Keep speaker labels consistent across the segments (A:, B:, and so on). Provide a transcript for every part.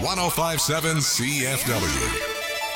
A: 1057 CFW.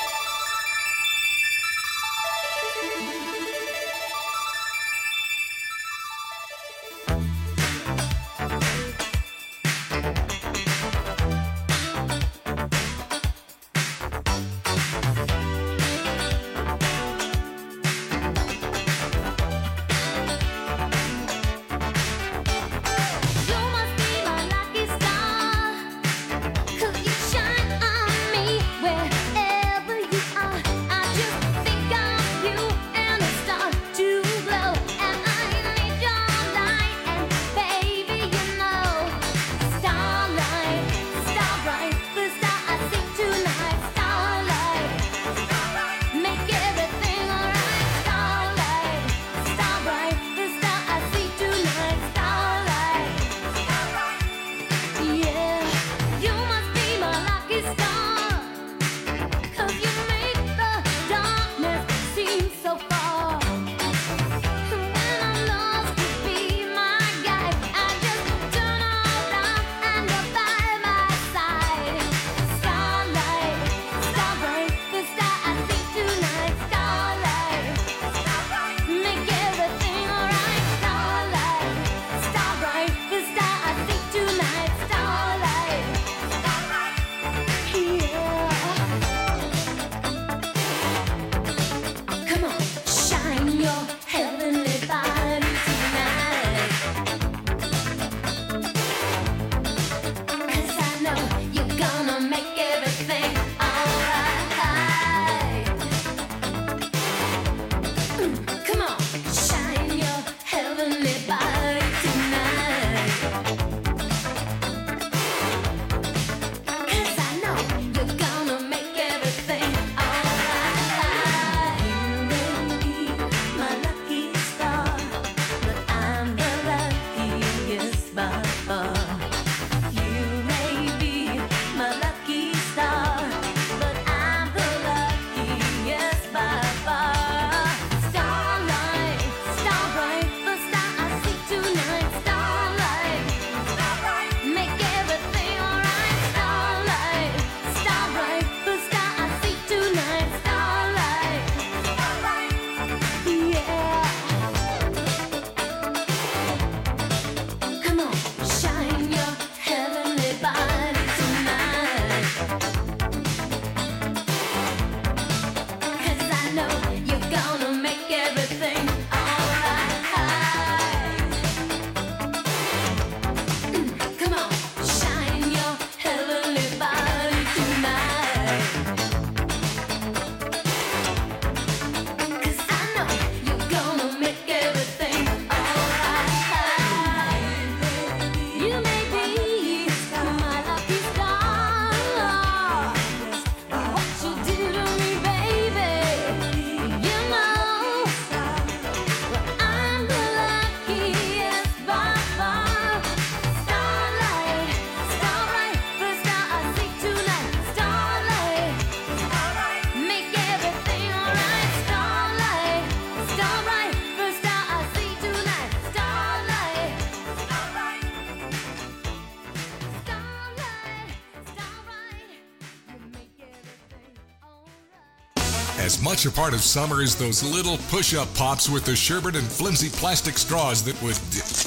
A: As much a part of summer as those little push-up pops with the sherbet and flimsy plastic straws that would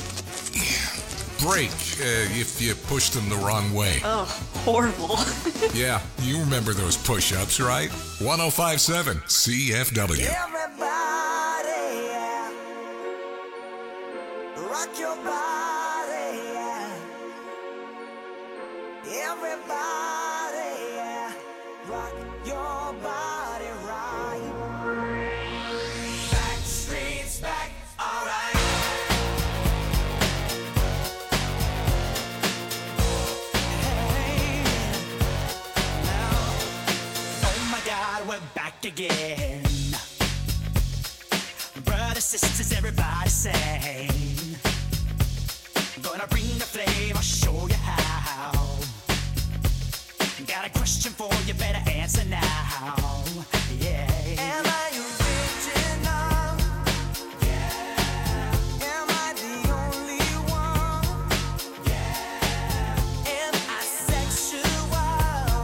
A: break if you pushed them the wrong way.
B: Oh, horrible.
A: Yeah, you remember those push-ups, right? 1057 CFW.
C: Everybody, yeah. Rock your body, yeah. Everybody, yeah. Rock your body right. Back streets back, alright. Hey, now, oh my God, we're back again. Brothers, sisters, everybody sing. Gonna bring the flame, I'll show you how. Got a question for you, better answer now. Yeah. Am I original? Yeah. Am I the only one? Yeah. Am I sexual?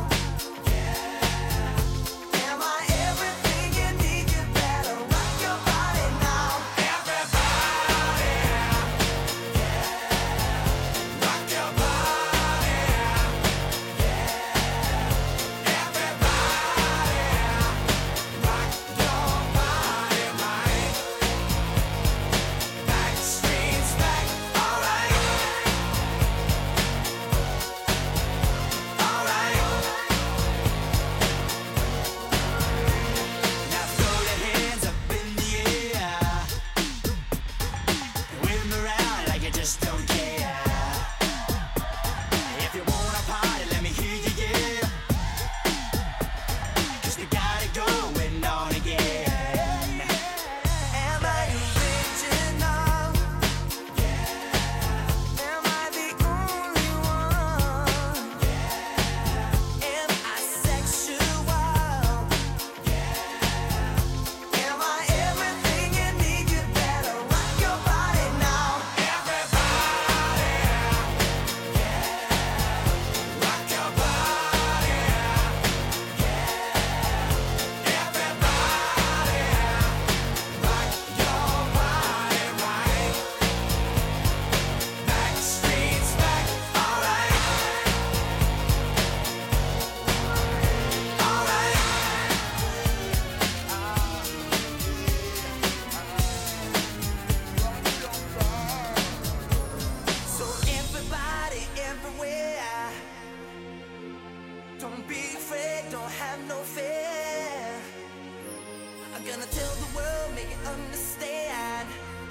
C: Don't be afraid, don't have no fear. I'm gonna tell the world, make it understand.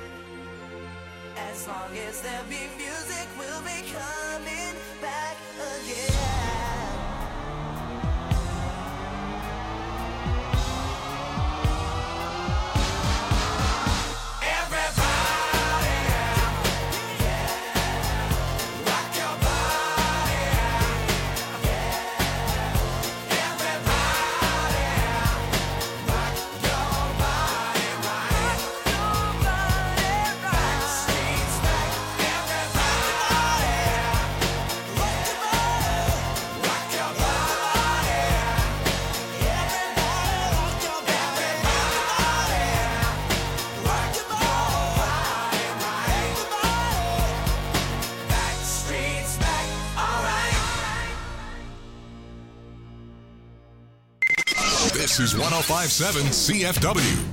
C: As long as there be music, we'll be coming back again.
A: This is 105.7 CFW.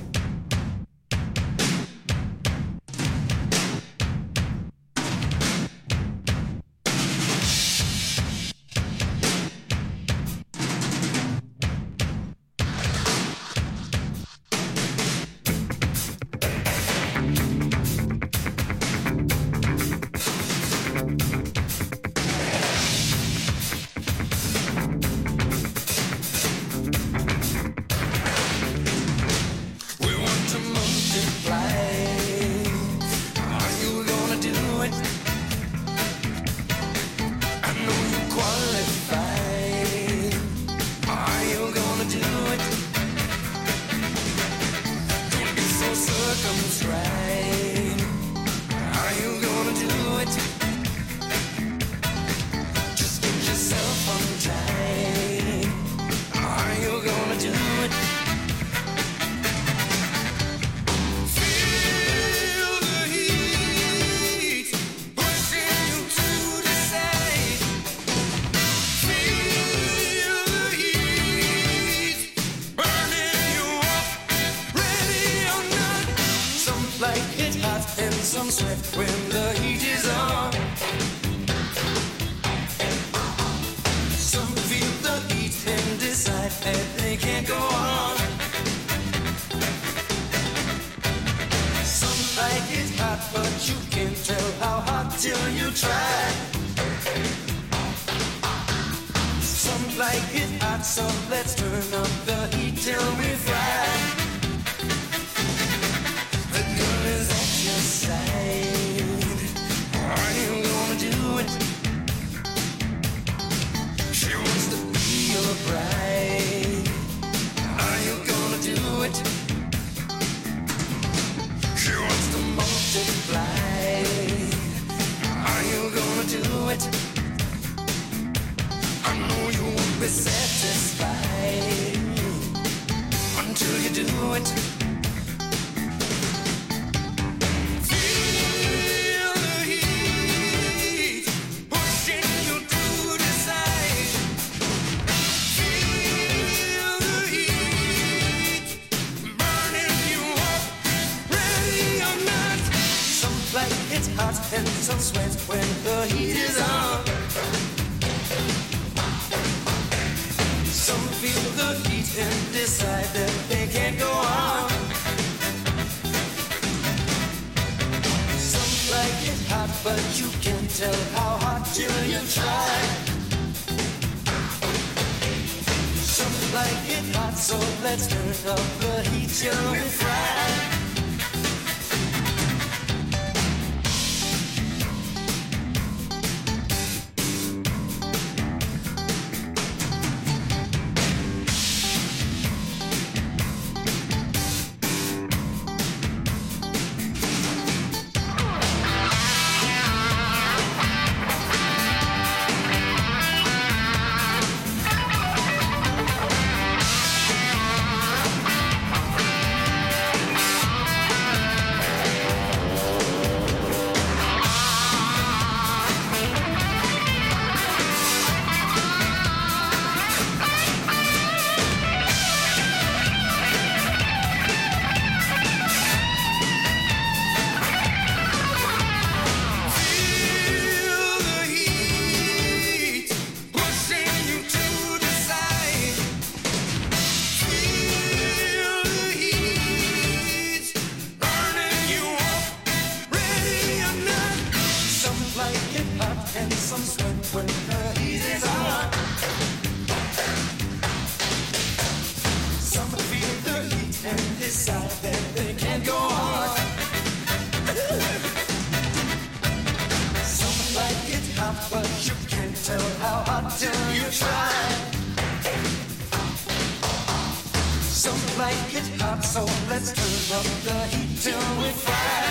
C: like it hot, so let's turn up the heat till we fry.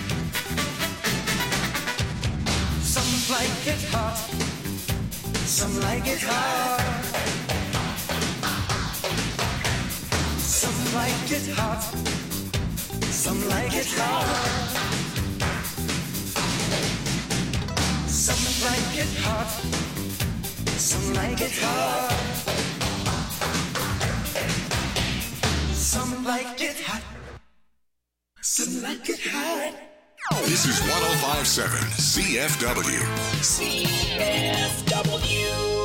C: Some like it hot, some like it hot. Some like it hot, some like it hot. Some like it hot, some like it hot. Some like it hot, some like it hot.
A: This is 105.7 CFW.
B: CFW.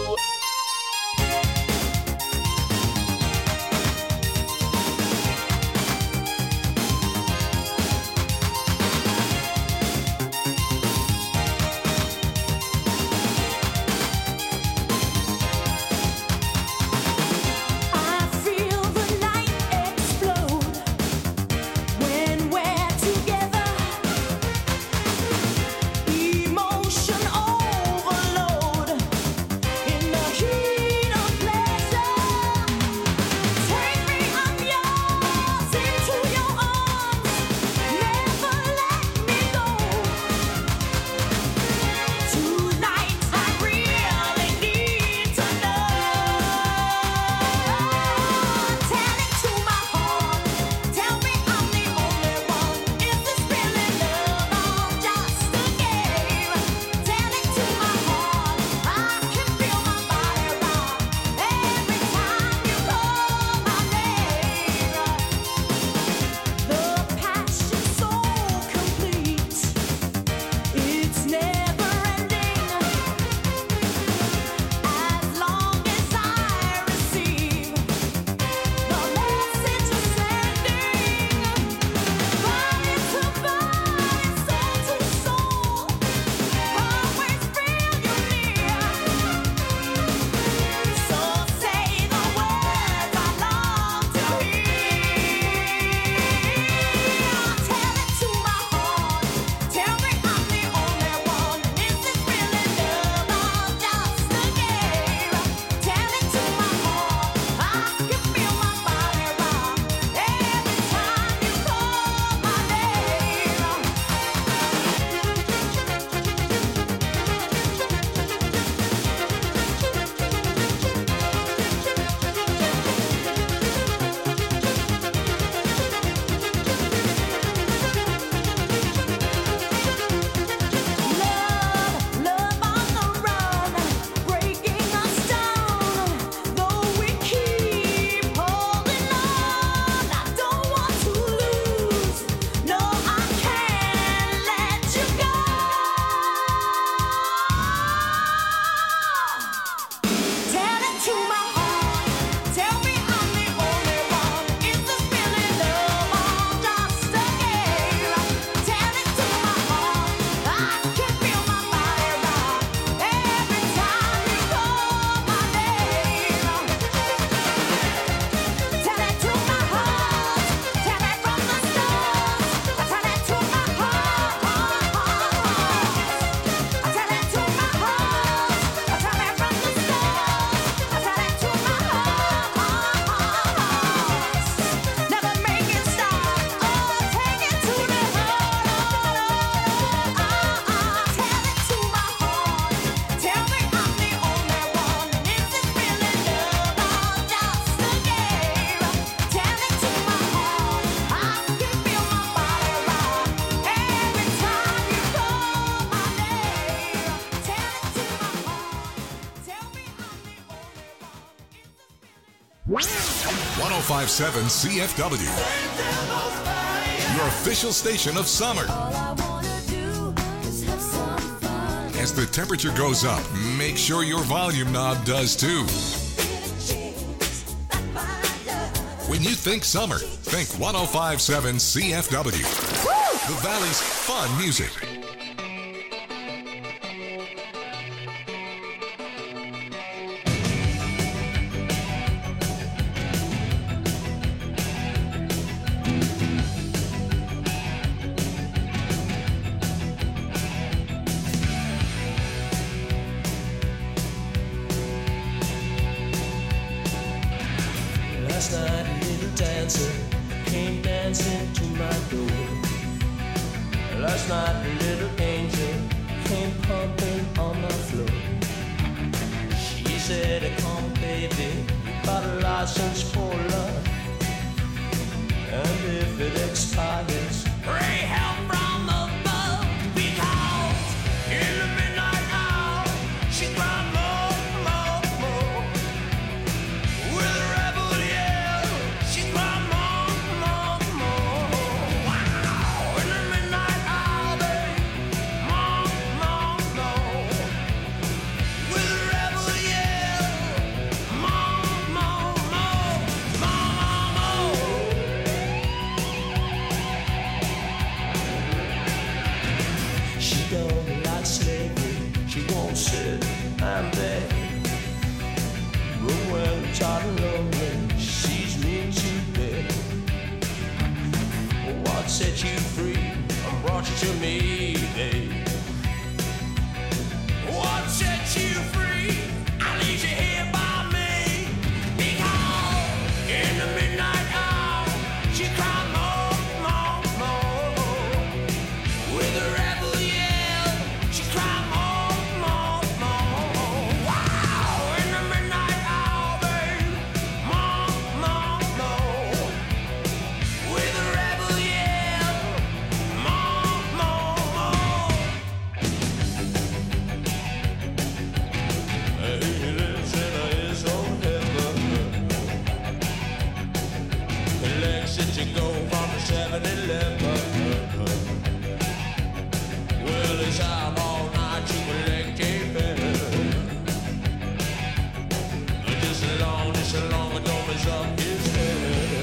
C: Emotion overload.
A: 1057 CFW, your official station of summer. As the temperature goes up, make sure your volume knob does too. When you think summer, think 1057 CFW, the Valley's fun music.
C: Last night a little
B: dancer came dancing to my door. Last night the little angel came pumping on my floor. She said, come baby, you got a license for love, and if it expires, pray help from above, because in the midnight hour she cried more, more, more. With a rebel yell, she cried more, more, more. Wow! In the midnight hour, babe, more, more, more. With a rebel yell, more, more, more, more, more. She don't like slavery, she won't sit and beg. But when I'm tired and lonely, she sees me to bed. What set you free and brought you to me, babe? What set you free and leaves you here by me? Because in the midnight hour, she cried more, more, more. With a rebel yell, she cried more, more, more. Wow! In the midnight hour, babe, more, more, more. With a rebel yell, more, more, more. He lives in his own heaven. Legs to go from the 7-Eleven. Well, he's out all night to collect a bill. Just as long as don't mess up his head.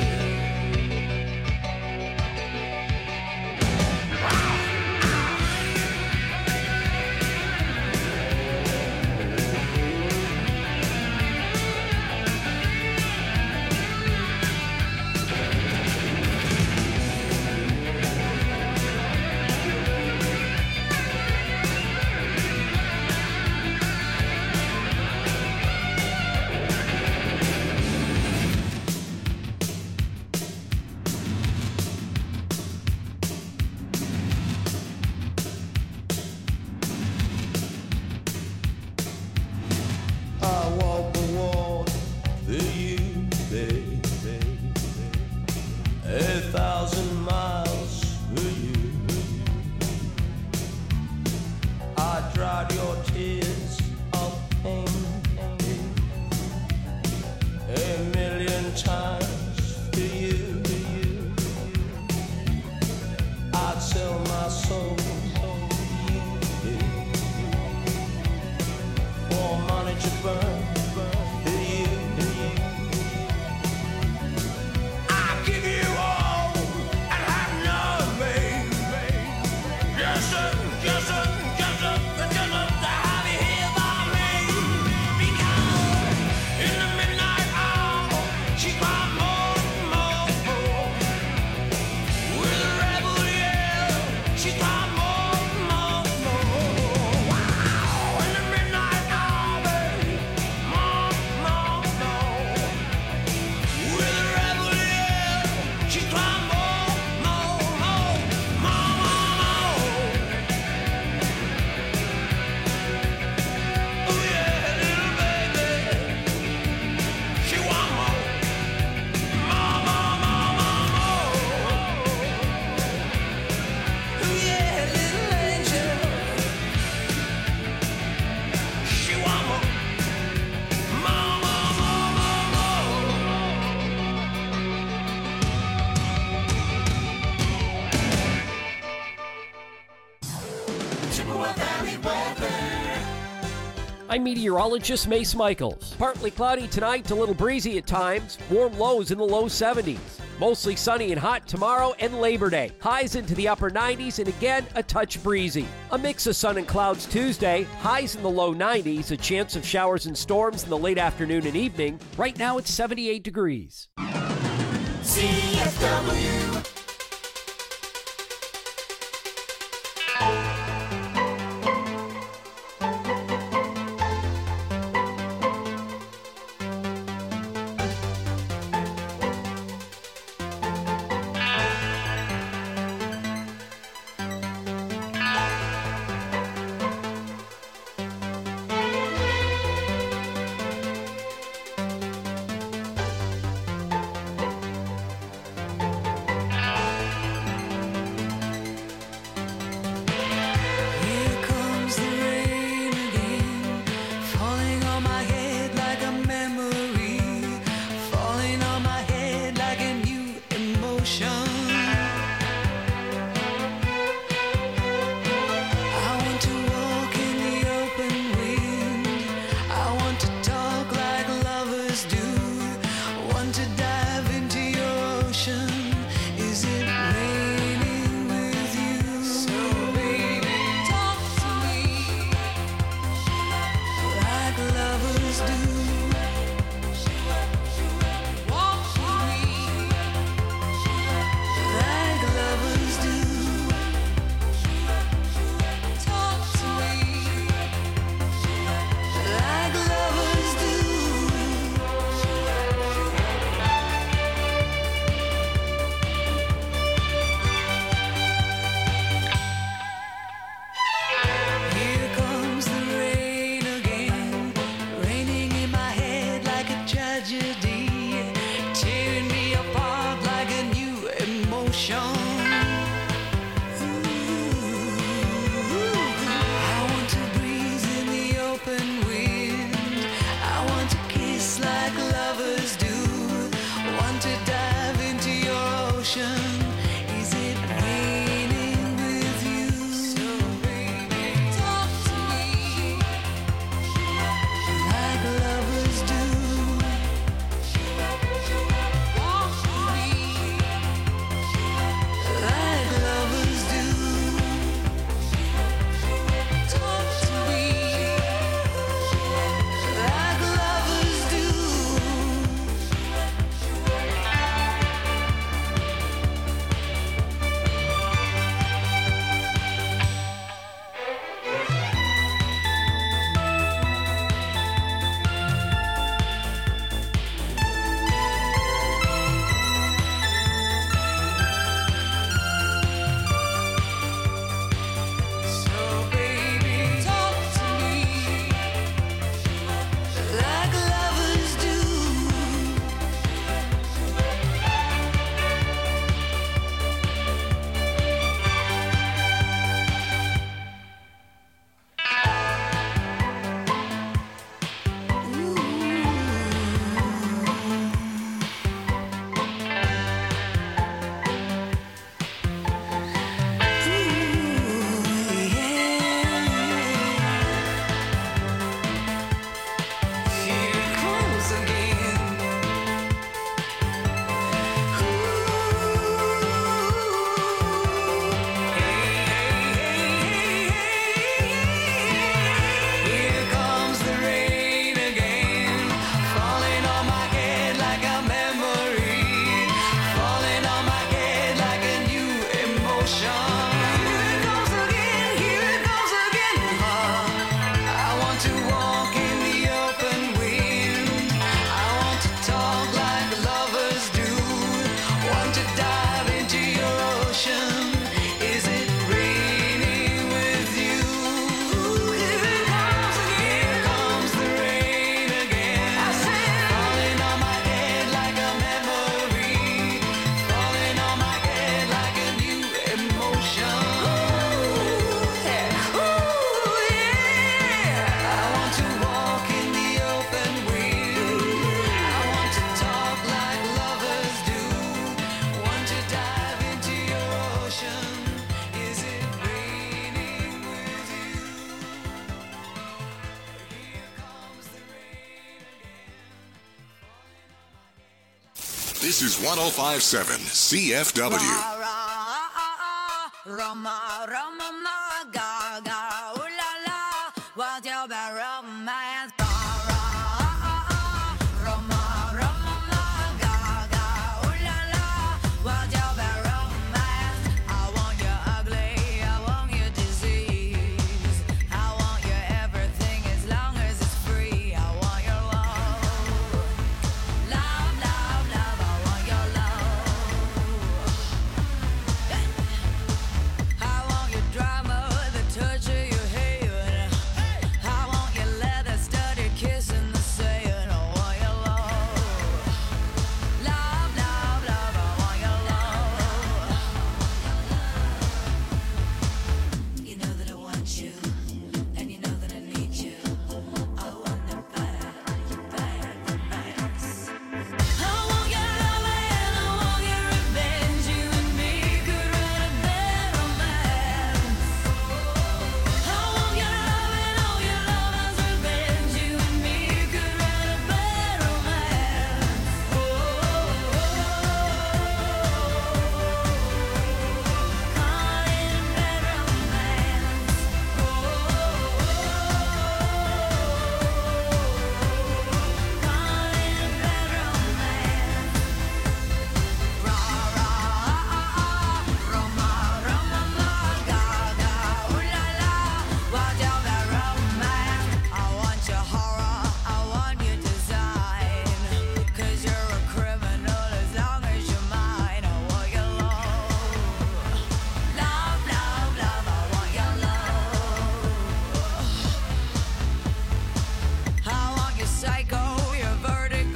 B: I walk the walk for you, baby. 1,000 miles for you. I dried your tears of pain 1,000,000 times for you. I'd sell my soul for you, for money to burn for you. I give you all and have none, babe. Just to have you here by me. Because in the midnight hour, she cried more, more, more. With a rebel yell, she cried more, more, more. Wow! In the midnight hour, babe, more, more, more. With a rebel yell, she cried more, more, more, more, more. Oh yeah, little baby, she want more, more, more, more, more, more. Oh yeah, little angel, she want more, more, more, more, more, more. Chippewa Valley weather.
D: I'm meteorologist Mace Michaels. Partly cloudy tonight, a little breezy at times. Warm lows in the low 70s. Mostly sunny and hot tomorrow and Labor Day. Highs into the upper 90s and again a touch breezy. A mix of sun and clouds Tuesday. Highs in the low 90s. A chance of showers and storms in the late afternoon and evening. Right now it's 78 degrees.
C: CFW. lovers do. Want to dive into your ocean. Is it raining with you? So baby, talk to me like lovers do. Walk with me like lovers do. Talk to me like lovers do. Here comes the rain again, raining in my head like a tragedy, tearing me apart like a new emotion. I want to breathe in the open wind. I want to kiss like lovers do. Want to dive into your ocean. Is it raining with you? So baby, talk to me like lovers do. Walk with me like lovers do. Talk to me like lovers do. So baby, talk to me like lovers do. Here comes again. Here comes the rain again, falling on my head like a memory, falling on my head like a new emotion. Here it goes again, here it goes again. I want to walk in the open wind. I want to talk like lovers do. Want to dive into your ocean. Is it raining with you? Here it comes again. Here comes the rain again. I said, falling on my head like a memory, falling on my head like a new emotion. Ooh, yeah. I want to walk in the open wind. I want to talk like lovers do. Want to dive into your ocean. Is it raining with you? Here comes the rain again.
A: This is 1057 CFW.
C: Roma, Roma, ma, ga, ga, ooh la la, what's your bad romance? Roma, Roma, ma, ga, ga, ooh la la, what's your bad romance? I want you ugly, I want you disease, I want you everything as long as it's free. I want your love, love, love, love. I want your love. I want your drama.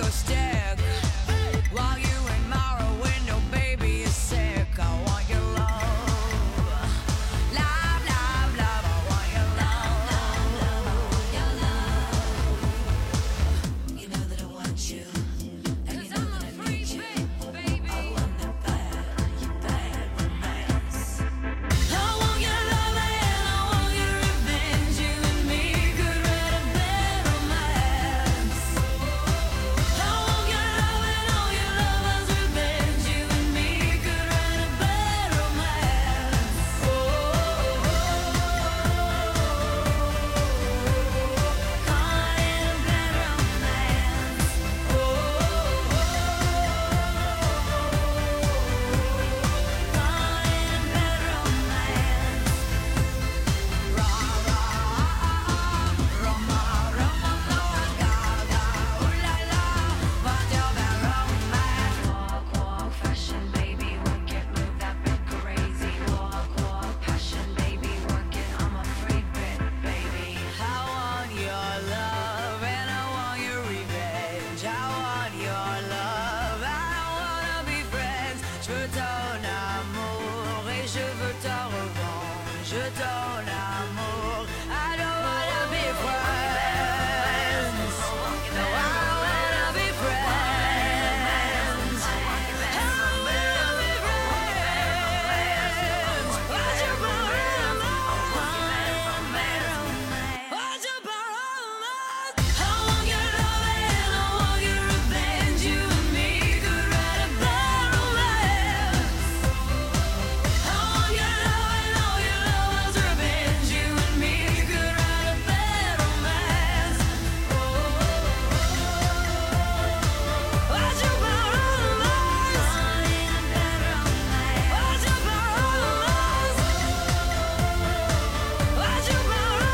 C: a stick while you and Mara window, baby, is sick. I want your love, love, love, love. I want your love, your love. You know that I want you, and you know that I need you. I want that bad romance. I want your love and I want your revenge. You and me could write a bad romance. I want your love and all your lovers' revenge. You and me could write a bad romance. Caught in a bad romance. Caught in a bad romance. Rah rah, Roma, Roma, ga ga, ooh la la, what's your bad romance? Walk, walk, fashion, baby, work it, move that bit crazy. Walk, walk, passion, baby, work it, I'm a free bit, baby. I want your love and I want your revenge. I want your love, I wanna be friends. Je veux ton amour et je veux ta revanche. Ton amour, I don't wanna be friends. No, I wanna be friends. I wanna be friends. What's your problem? What's your problem? I want your love and I want your revenge. You and me could write a bad romance. I want your love and all your lovers' revenge. You and me could write a bad romance. What's your problem? What's your problem? What's your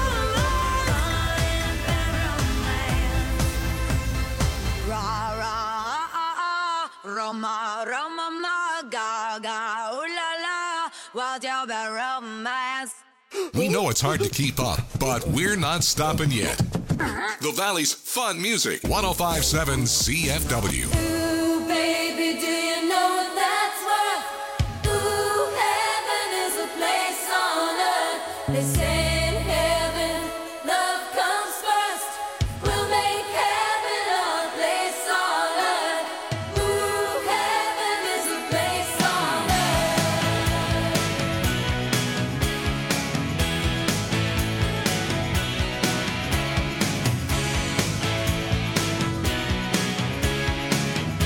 C: problem? Rah rah, Roma, Roma, ma, ga ga, ooh la la, what's your bad romance?
A: We know it's hard to keep up, but we're not stopping yet. The Valley's fun music, 1057 CFW.
C: Ooh, baby, do you know what that's worth? Ooh, heaven is a place on earth. They say in heaven, love comes first. We'll make heaven a place on earth. Ooh, heaven is a place on earth.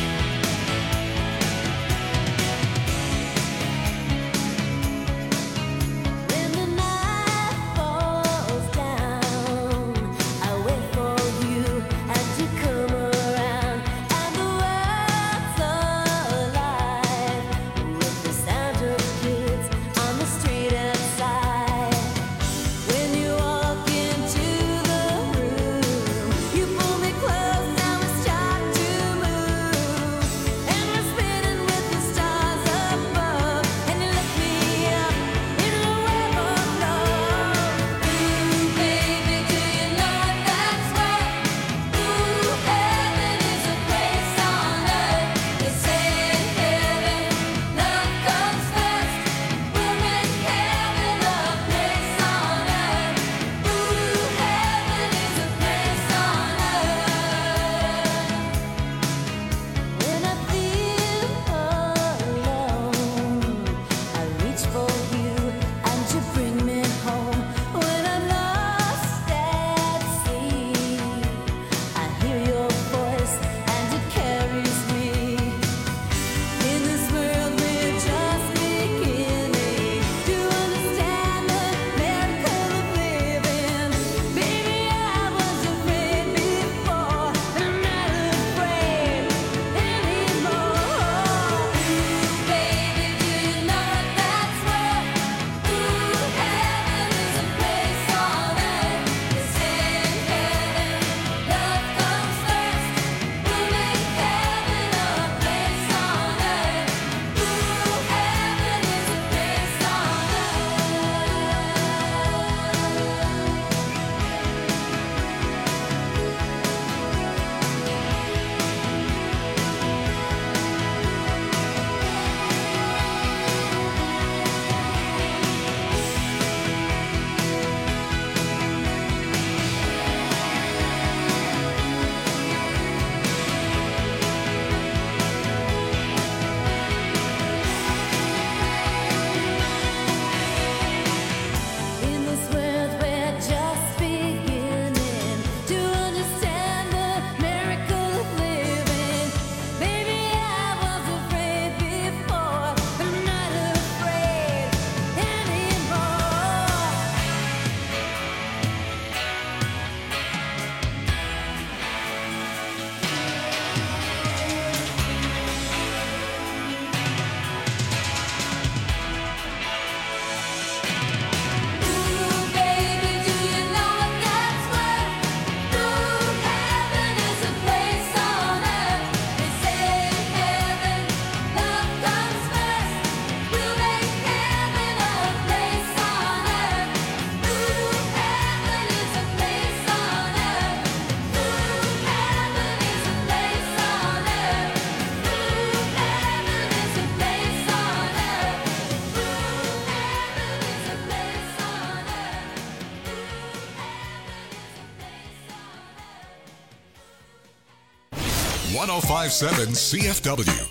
A: 1057 CFW.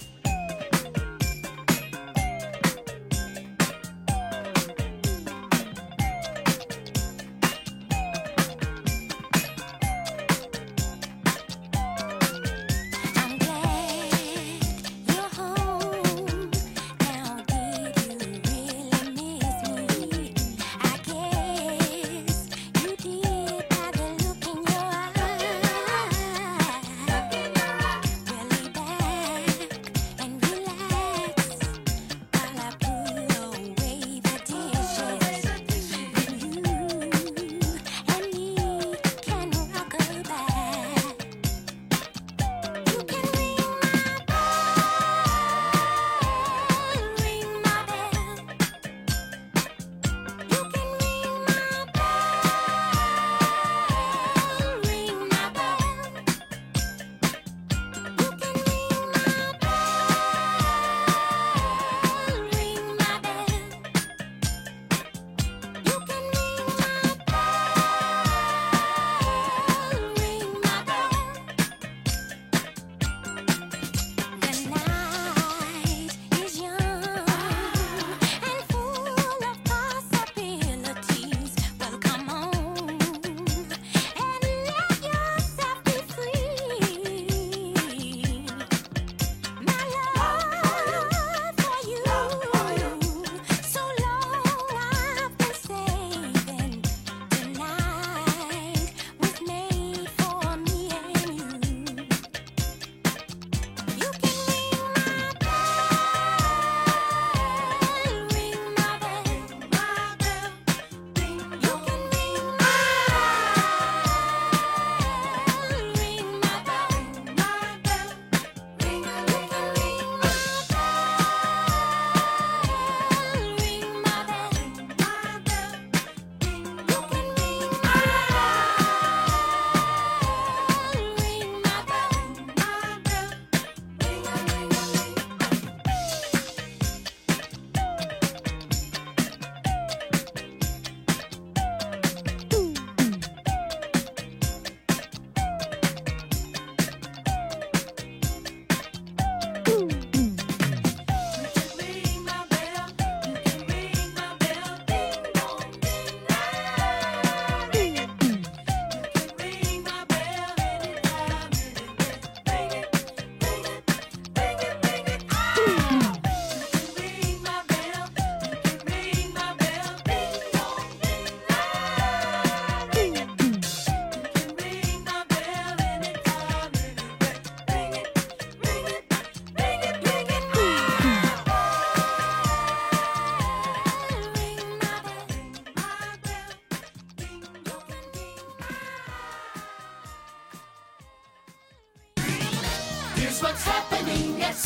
E: Here's what's happening at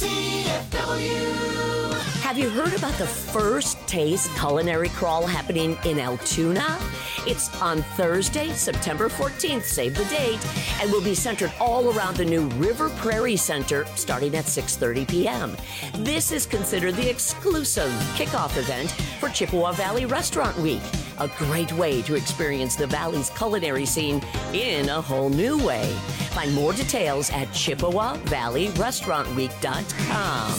E: CFW.
F: Have you heard about the First Taste Culinary Crawl happening in Altoona? It's on Thursday, September 14th, save the date, and will be centered all around the new River Prairie Center starting at 6:30 p.m. This is considered the exclusive kickoff event for Chippewa Valley Restaurant Week, a great way to experience the Valley's culinary scene in a whole new way. Find more details at ChippewaValleyRestaurantWeek.com.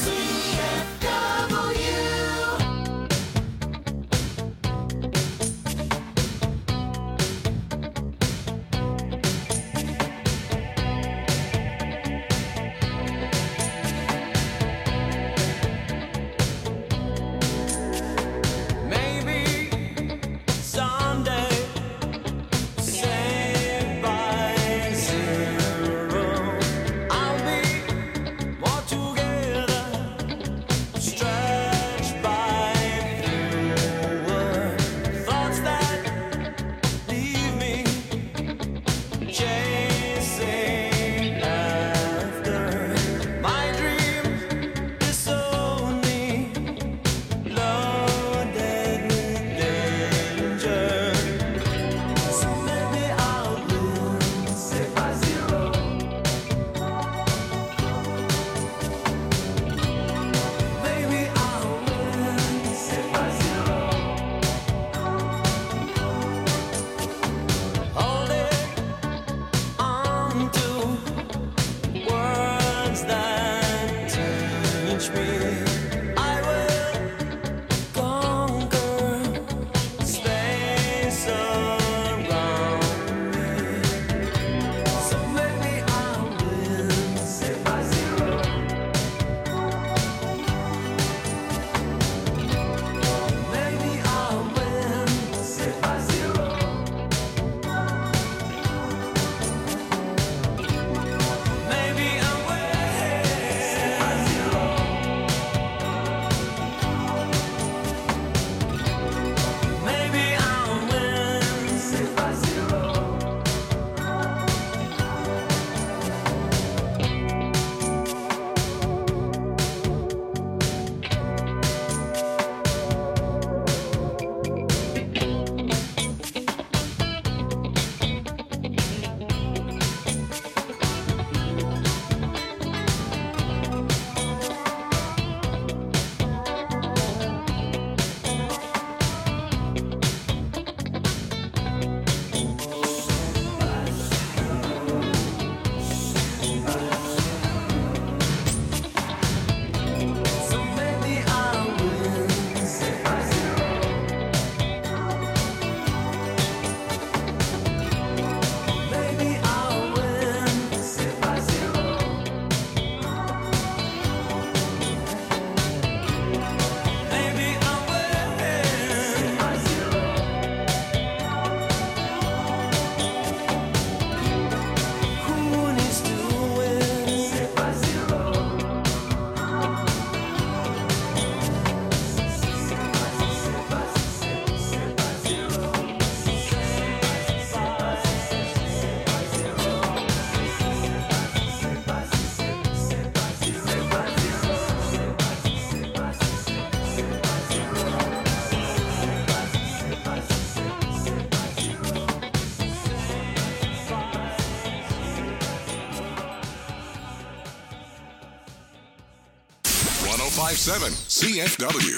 A: 1057 CFW.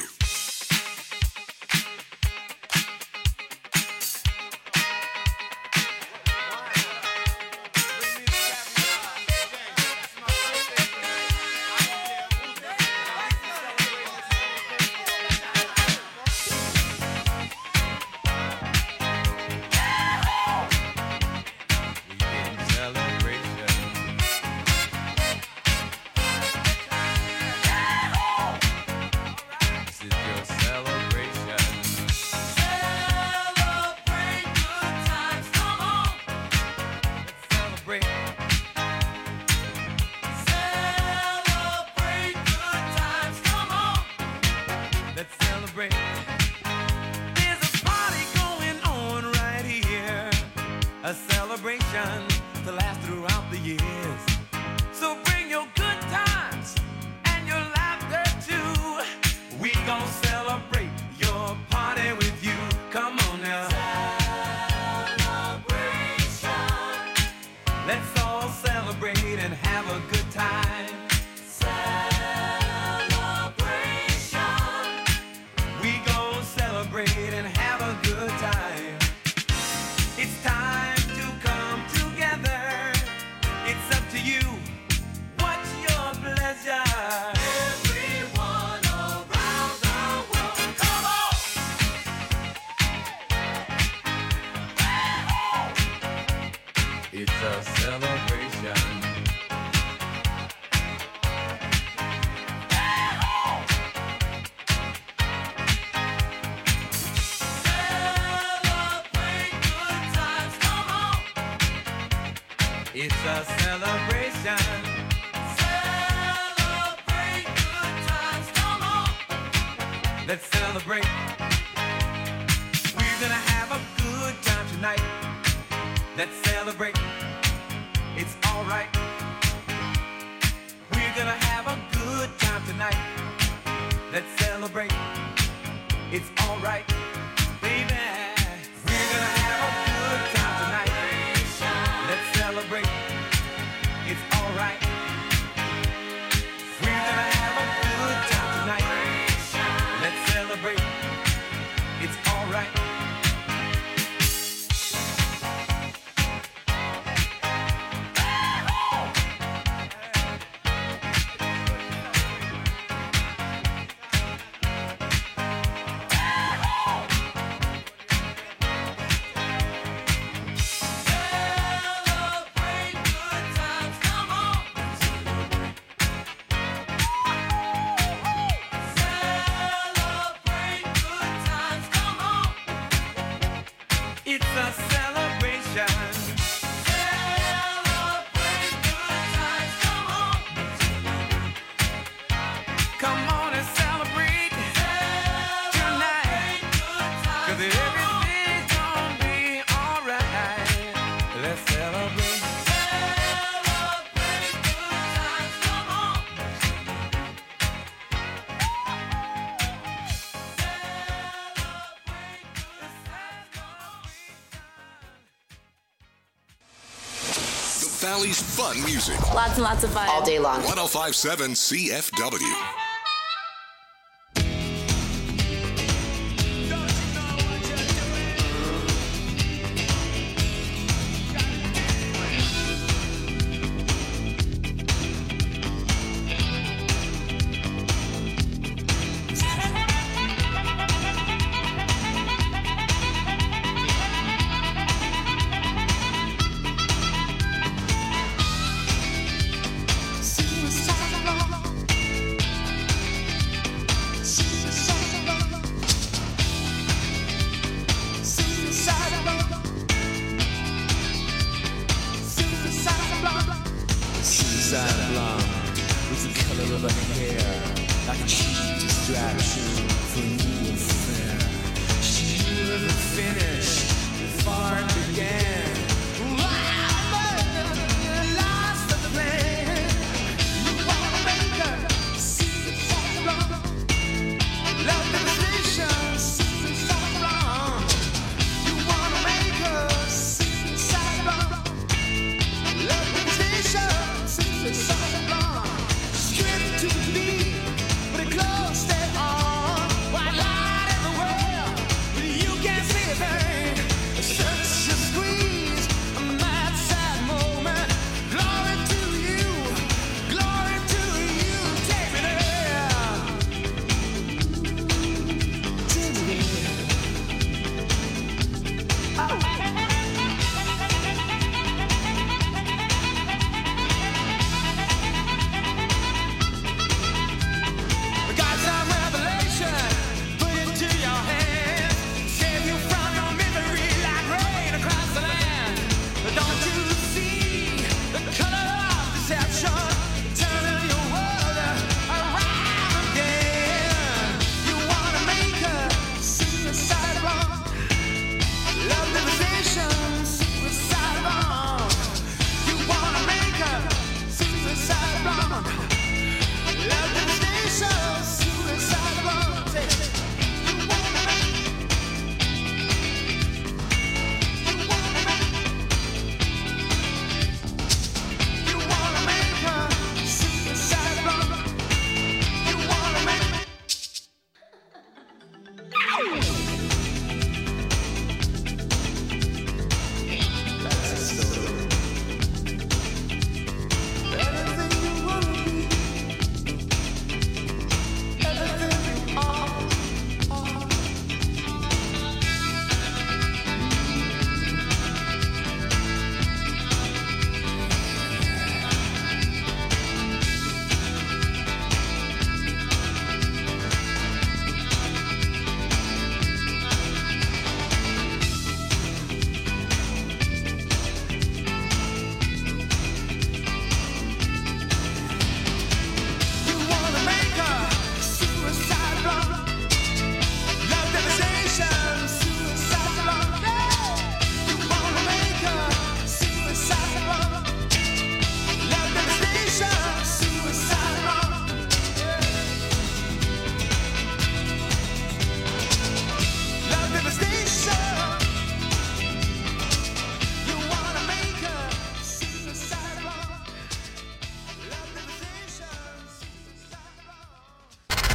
A: Valley's fun music.
G: Lots and lots of fun.
H: All day long.
A: 1057 CFW.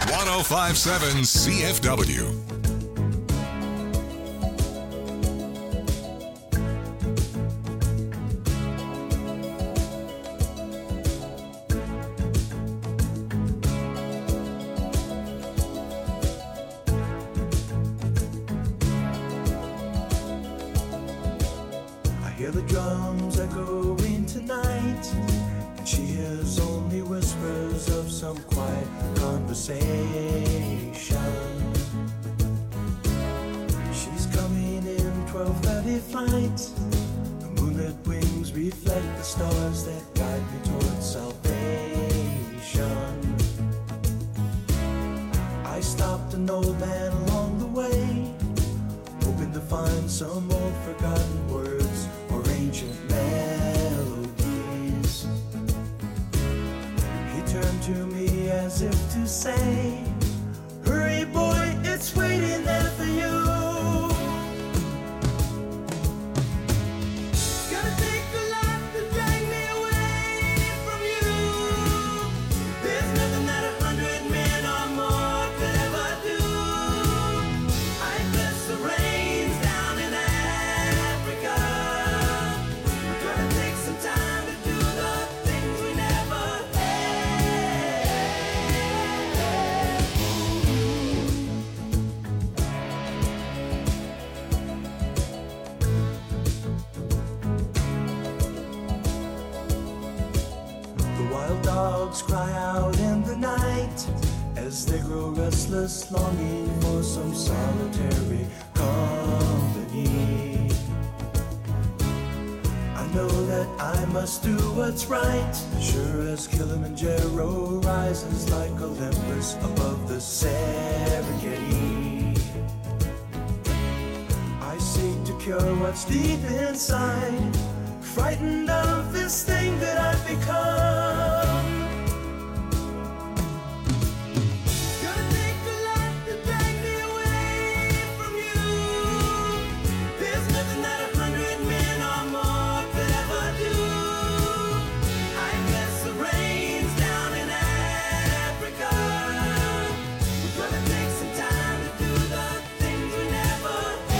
A: 1057 CFW.
G: I hear the drums echoing tonight, and she hears only whispers of some quiet conversation. She's coming in 12:30 flight. The moonlit wings reflect the stars that guide me towards salvation. I stopped an old man along the way, hoping to find some old forgotten words or ancient melodies. He turned to me as if to say, hurry boy, it's waiting there for you. Gonna take a lot to drag me away from you. There's nothing that 100 men or more could ever do. I bless the rains down in Africa. We're gonna take some time to do the things we never The wild dogs cry out in the night as they grow restless, longing for some solitary company. I know that I must do what's right, sure as Kilimanjaro rises like Olympus above the Serengeti. I seek to cure what's deep inside, frightened of this thing that I've become. Gonna take a lot to drag me away from you. There's nothing that 100 men or more could ever do. I bless the rains down in Africa. We're gonna take some time to do the things we never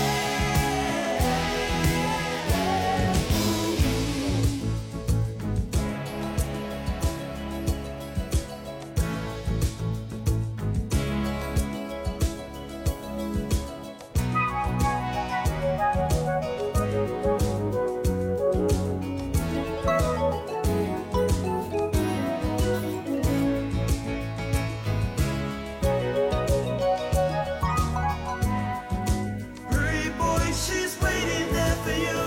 G: Hurry, boy, she's waiting there for you.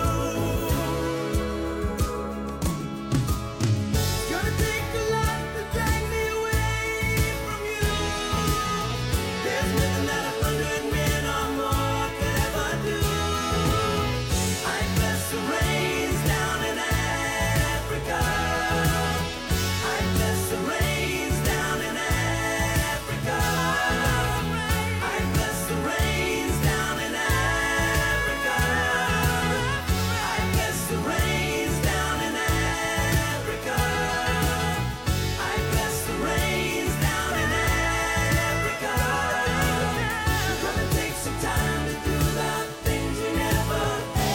G: Gonna take a lot to drag me away from you. There's nothing that 100 men or more could ever do. I bless the rains down in Africa. I bless the rains down in Africa. I bless the rains down in Africa. I bless the rains down in Africa. I bless the rains down in Africa. We're gonna take some time to do the things we never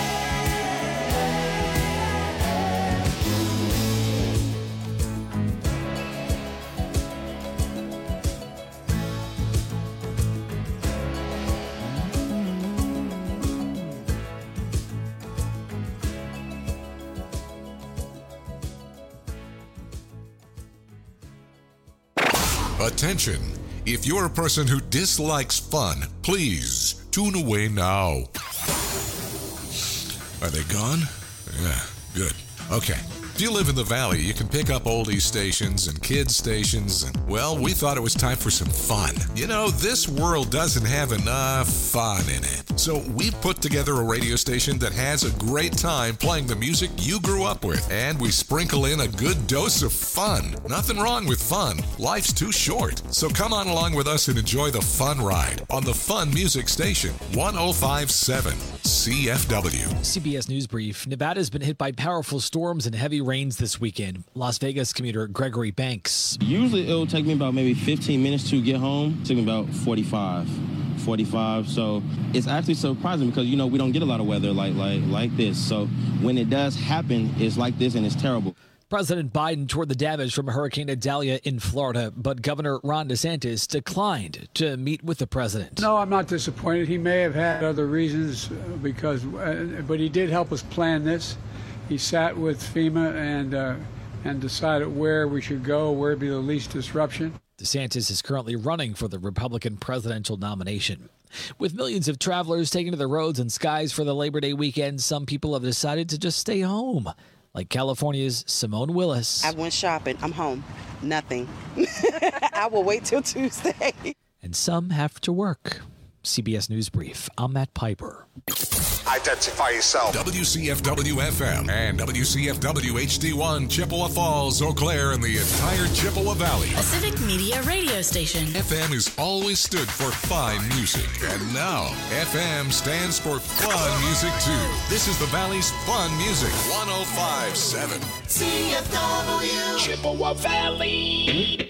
A: Attention! If you're a person who dislikes fun, please tune away now. Are they gone? Yeah, good. Okay. If you live in the Valley, you can pick up oldies stations and kids stations, and, well, we thought it was time for some fun. You know, this world doesn't have enough fun in it. So we put together a radio station that has a great time playing the music you grew up with, and we sprinkle in a good dose of fun. Nothing wrong with fun. Life's too short. So come on along with us and enjoy the fun ride on the Fun Music Station, 1057 CFW.
H: CBS News Brief. Nevada's been hit by powerful storms and heavy rains this weekend. Las Vegas commuter Gregory Banks.
I: Usually it'll take me about maybe 15 minutes to get home. It took me about 45. So it's actually surprising because, we don't get a lot of weather like this. So when it does happen, it's like this and it's terrible.
H: President Biden toured the damage from Hurricane Idalia in Florida, but Governor Ron DeSantis declined to meet with the president.
J: No, I'm not disappointed. He may have had other reasons but he did help us plan this. He sat with FEMA and decided where we should go, where would be the least disruption.
H: DeSantis is currently running for the Republican presidential nomination. With millions of travelers taking to the roads and skies for the Labor Day weekend, some people have decided to just stay home. Like California's Simone Willis.
K: I went shopping. I'm home. Nothing. I will wait till Tuesday.
H: And some have to work. CBS News Brief. I'm Matt Piper.
A: Identify yourself. WCFW FM and WCFW HD1, Chippewa Falls, Eau Claire, and the entire Chippewa Valley.
L: A Civic Media radio station.
A: FM has always stood for fine music. And now, FM stands for fun music, too. This is the Valley's fun music. 105.7.
E: CFW.
G: Chippewa Valley.